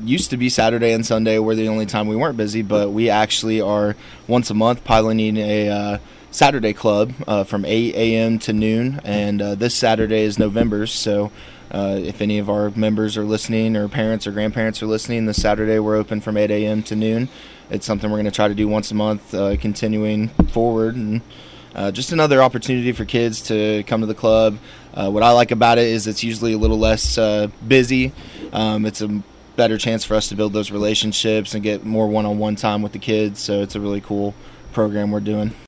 used to be Saturday and Sunday were the only time we weren't busy, but we actually are once a month piloting a Saturday club from 8 a.m. to noon, and this Saturday is November's, so if any of our members are listening or parents or grandparents are listening, this Saturday we're open from 8 a.m. to noon. It's something we're going to try to do once a month, continuing forward, and just another opportunity for kids to come to the club. What I like about it is it's usually a little less busy. It's a better chance for us to build those relationships and get more one-on-one time with the kids, so it's a really cool program we're doing.